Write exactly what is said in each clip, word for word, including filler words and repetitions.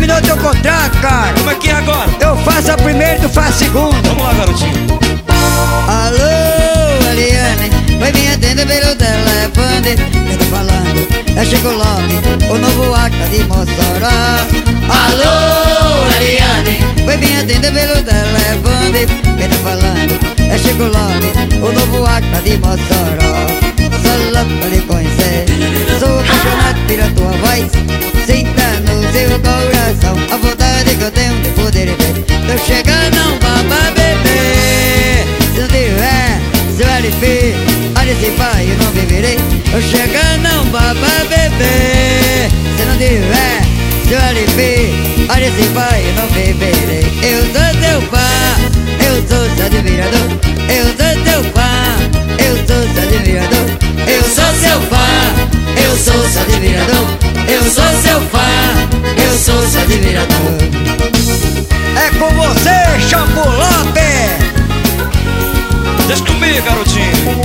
terminou teu contrato, cara. Como é que é agora? Eu faço a primeira e tu faz a segunda. Vamos lá, garotinho. Alô, Eliane, foi me atender pelo telefone. Quem tá falando é Chico Lopes, o novo acta de Mossoró. Alô, Eliane, foi me atender pelo telefone. Quem tá falando é Chico Lopes, o novo acta de Mossoró. Sou louco pra lhe conhecer, sou apaixonado pela tua voz. Sinta no seu coração a vontade que eu tenho de poder ver. Tô chegando, não baba bebê. Se não tiver seu L P, olha esse pai, eu não beberei. Tô chegando, não baba bebê. Se não tiver seu L P, olha esse pai, eu não beberei. Eu sou seu fã, eu sou seu admirador. Eu sou seu fã, eu sou seu admirador. Eu sou seu fã, eu sou seu admirador. Eu sou seu fã, eu sou seu admirador. É com você, Chapo Lopes. Deixa comigo, garotinho.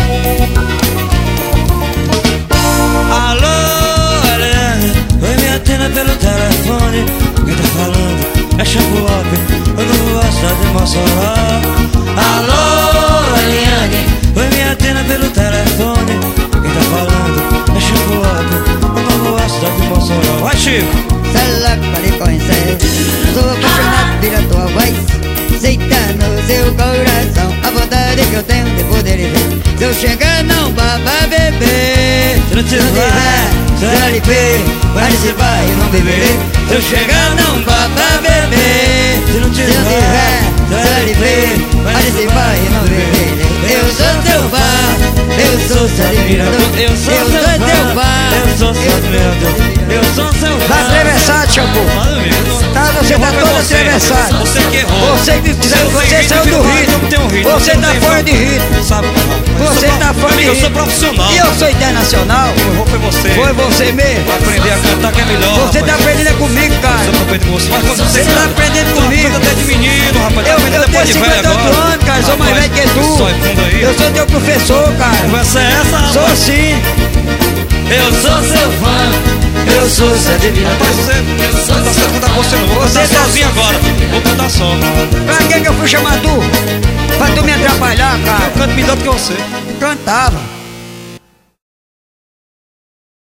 Alô, Eliane, oi, me atenda pelo telefone. Quem tá falando é Chapo Lopes, eu não vou gostar de Mossoró. Alô, Eliane, oi, me atenda pelo telefone. Quem tá falando é Chico Lopes, eu não vou gostar de Mossoró. Vai, Chico! Cê louco pra lhe conhecer, sou apaixonado pela tua voz. Sinta no seu coração a vontade que eu tenho de poder ver. Se eu chegar, não baba bebê. Se não tiver seu L P, vai se vai, eu não beberei. Se eu chegar, não baba bebê. Se não tiver seu L P, vai se vai, eu não beberei. Eu sou teu fã, eu sou seu admirador. Eu sou seu fã, eu sou seu admirador. Eu sou seu fã. Tá atravessado, Chapo. Tá, você tá todo atravessado. Você que errou. Você que você saiu do ritmo. Você tá fora de ritmo. Sabe? Você tá fora de ritmo. Eu sou profissional. E eu sou internacional. O errou foi você. Foi você mesmo. Vai aprender a cantar que é melhor. Você tá aprendendo comigo, cara. Eu tô aprendendo com você. Mas quando você Você tá aprendendo comigo. até de menino, rapaz. Eu, eu tenho cinquenta e oito anos, cara. Sou mais velho que tu. Só é fundo aí. Eu sou teu professor, cara. Conversa é essa, rapaz? Sou sim. Eu sou seu fã. Eu sou seu admirador. Eu sou tá só cantar com você não. Vou Você cantar tá sozinho agora. Vou cantar só. Pra que que eu fui chamar tu? Pra tu me atrapalhar, cara. Eu canto melhor do que você. Cantava.